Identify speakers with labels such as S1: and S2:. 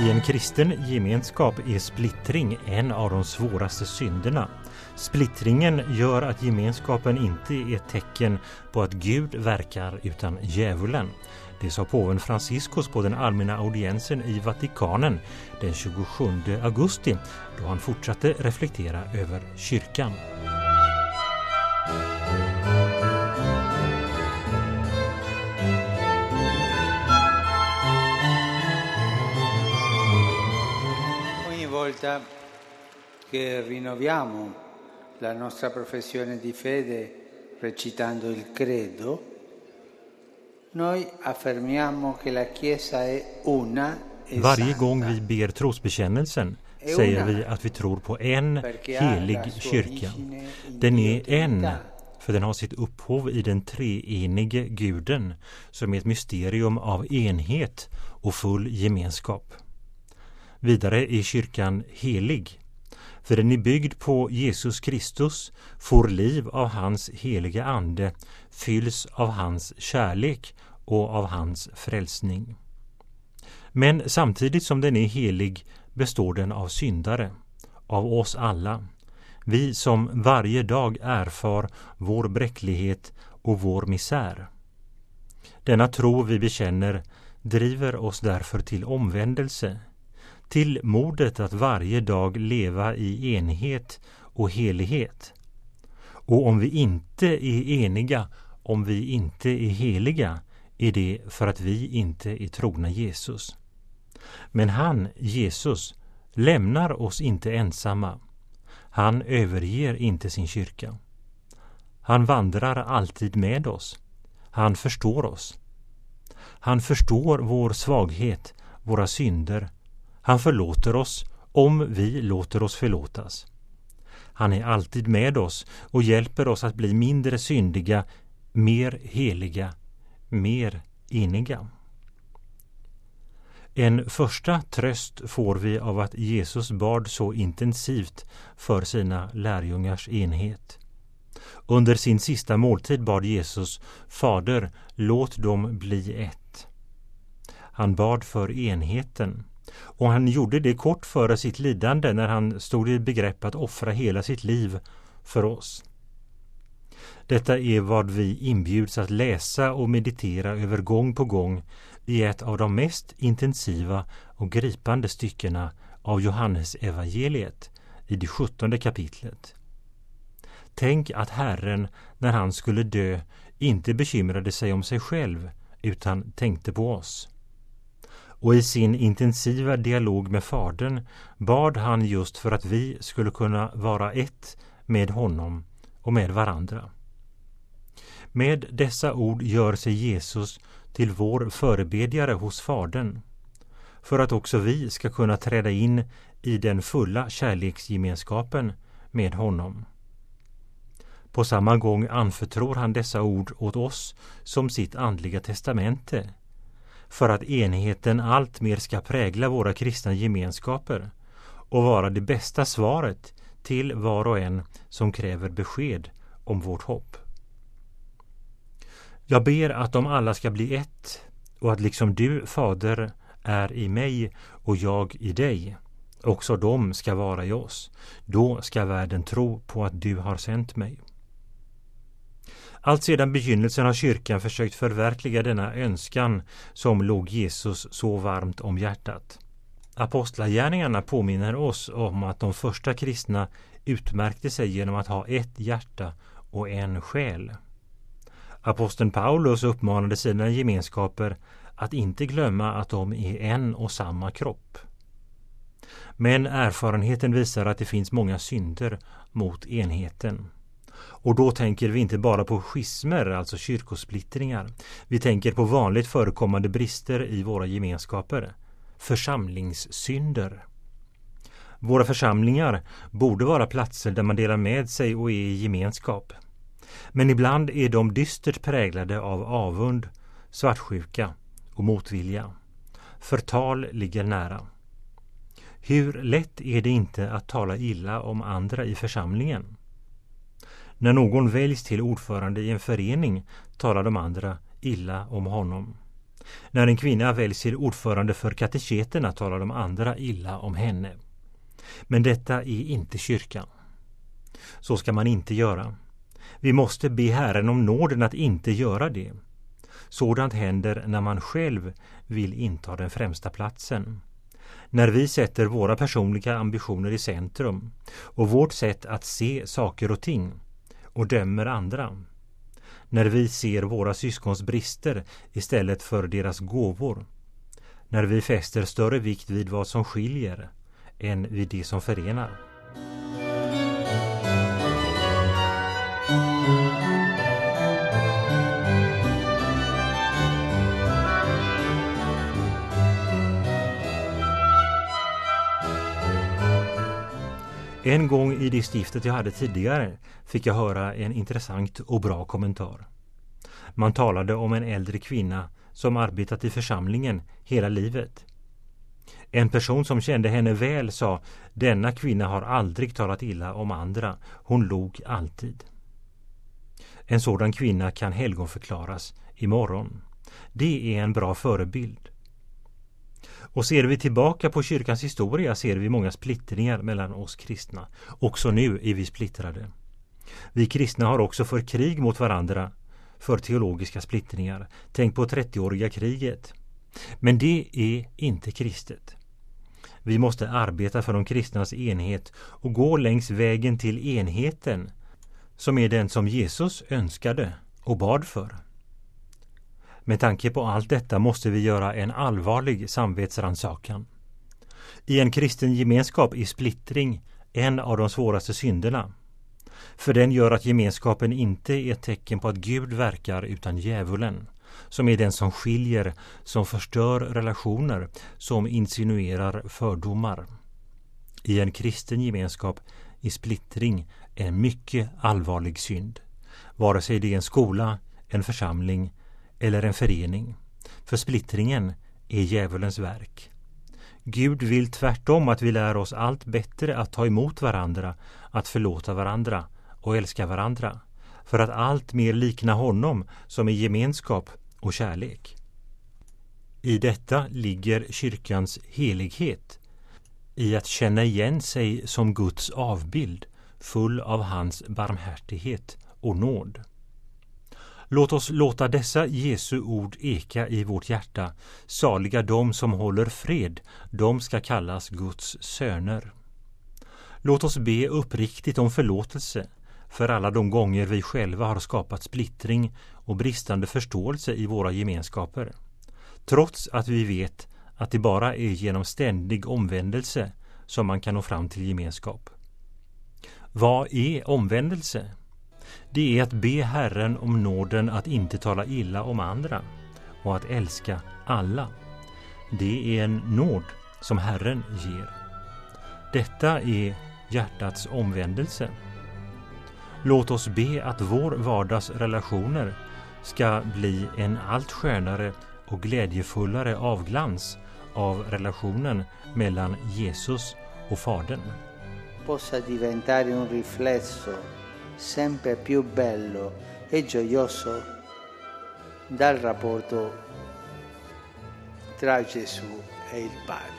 S1: I en kristen gemenskap är splittring en av de svåraste synderna. Splittringen gör att gemenskapen inte är ett tecken på att Gud verkar utan djävulen. Det sa påven Franciscus på den allmänna audiensen i Vatikanen den 27 augusti då han fortsatte reflektera över kyrkan.
S2: Volta che rinnoviamo la nostra professione di fede recitando il credo, noi affermiamo che la Chiesa è una e
S1: Varje gång vi ber trosbekännelsen säger vi att vi tror på en helig kyrka. Den är en, för den har sitt upphov i den treenige guden som är ett mysterium av enhet och full gemenskap. Vidare är kyrkan helig, för den är byggd på Jesus Kristus, får liv av hans heliga ande, fylls av hans kärlek och av hans frälsning. Men samtidigt som den är helig består den av syndare, av oss alla. Vi som varje dag erfar vår bräcklighet och vår misär. Denna tro vi bekänner driver oss därför till omvändelse, till modet att varje dag leva i enhet och helighet. Och om vi inte är eniga, om vi inte är heliga, är det för att vi inte är trogna Jesus. Men han, Jesus, lämnar oss inte ensamma. Han överger inte sin kyrka. Han vandrar alltid med oss. Han förstår oss. Han förstår vår svaghet, våra synder. Han förlåter oss om vi låter oss förlåtas. Han är alltid med oss och hjälper oss att bli mindre syndiga, mer heliga, mer eniga. En första tröst får vi av att Jesus bad så intensivt för sina lärjungars enhet. Under sin sista måltid bad Jesus: Fader, låt dem bli ett. Han bad för enheten. Och han gjorde det kort före sitt lidande när han stod i begrepp att offra hela sitt liv för oss. Detta är vad vi inbjuds att läsa och meditera över gång på gång i ett av de mest intensiva och gripande styckena av Johannes evangeliet i det 17:e kapitlet. Tänk att Herren, när han skulle dö, inte bekymrade sig om sig själv utan tänkte på oss. Och i sin intensiva dialog med Fadern bad han just för att vi skulle kunna vara ett med honom och med varandra. Med dessa ord gör sig Jesus till vår förebedjare hos Fadern, för att också vi ska kunna träda in i den fulla kärleksgemenskapen med honom. På samma gång anförtror han dessa ord åt oss som sitt andliga testamente, för att enheten allt mer ska prägla våra kristna gemenskaper och vara det bästa svaret till var och en som kräver besked om vårt hopp. Jag ber att de alla ska bli ett, och att liksom du, Fader, är i mig och jag i dig, också de ska vara i oss. Då ska världen tro på att du har sänt mig. Allt sedan begynnelsen har kyrkan försökt förverkliga denna önskan som låg Jesus så varmt om hjärtat. Apostlagärningarna påminner oss om att de första kristna utmärkte sig genom att ha ett hjärta och en själ. Aposteln Paulus uppmanade sina gemenskaper att inte glömma att de är en och samma kropp. Men erfarenheten visar att det finns många synder mot enheten. Och då tänker vi inte bara på schismer, alltså kyrkosplittringar. Vi tänker på vanligt förekommande brister i våra gemenskaper, församlingssynder. Våra församlingar borde vara platser där man delar med sig och är i gemenskap. Men ibland är de dystert präglade av avund, svartsjuka och motvilja. Förtal ligger nära. Hur lätt är det inte att tala illa om andra i församlingen? När någon väljs till ordförande i en förening talar de andra illa om honom. När en kvinna väljs till ordförande för kateketerna talar de andra illa om henne. Men detta är inte kyrkan. Så ska man inte göra. Vi måste be Herren om nåden att inte göra det. Sådant händer när man själv vill inta den främsta platsen. När vi sätter våra personliga ambitioner i centrum och vårt sätt att se saker och ting och dömer andra. När vi ser våra syskons brister istället för deras gåvor. När vi fäster större vikt vid vad som skiljer än vid det som förenar. En gång i det stiftet jag hade tidigare fick jag höra en intressant och bra kommentar. Man talade om en äldre kvinna som arbetat i församlingen hela livet. En person som kände henne väl sa: denna kvinna har aldrig talat illa om andra, hon log alltid. En sådan kvinna kan helgonförklaras imorgon. Det är en bra förebild. Och ser vi tillbaka på kyrkans historia ser vi många splittringar mellan oss kristna. Också nu är vi splittrade. Vi kristna har också fört krig mot varandra för teologiska splittringar. Tänk på 30-åriga kriget. Men det är inte kristet. Vi måste arbeta för de kristnas enhet och gå längs vägen till enheten som är den som Jesus önskade och bad för. Med tanke på allt detta måste vi göra en allvarlig samvetsrannsakan. I en kristen gemenskap är splittring en av de svåraste synderna. För den gör att gemenskapen inte är ett tecken på att Gud verkar utan djävulen, som är den som skiljer, som förstör relationer, som insinuerar fördomar. I en kristen gemenskap är splittring en mycket allvarlig synd. Vare sig det är en skola, en församling eller en förening. För splittringen är djävulens verk. Gud vill tvärtom att vi lär oss allt bättre att ta emot varandra, att förlåta varandra och älska varandra, för att allt mer likna honom som är gemenskap och kärlek. I detta ligger kyrkans helighet, i att känna igen sig som Guds avbild, full av hans barmhärtighet och nåd. Låt oss låta dessa Jesu ord eka i vårt hjärta. Saliga de som håller fred, de ska kallas Guds söner. Låt oss be uppriktigt om förlåtelse för alla de gånger vi själva har skapat splittring och bristande förståelse i våra gemenskaper. Trots att vi vet att det bara är genom ständig omvändelse som man kan nå fram till gemenskap. Vad är omvändelse? Det är att be Herren om nåden att inte tala illa om andra och att älska alla. Det är en nåd som Herren ger. Detta är hjärtats omvändelse. Låt oss be att vår vardagsrelationer ska bli en allt skönare och glädjefullare avglans av relationen mellan Jesus och Fadern.
S2: Possa diventare un riflesso sempre più bello e gioioso dal rapporto tra Gesù e il Padre.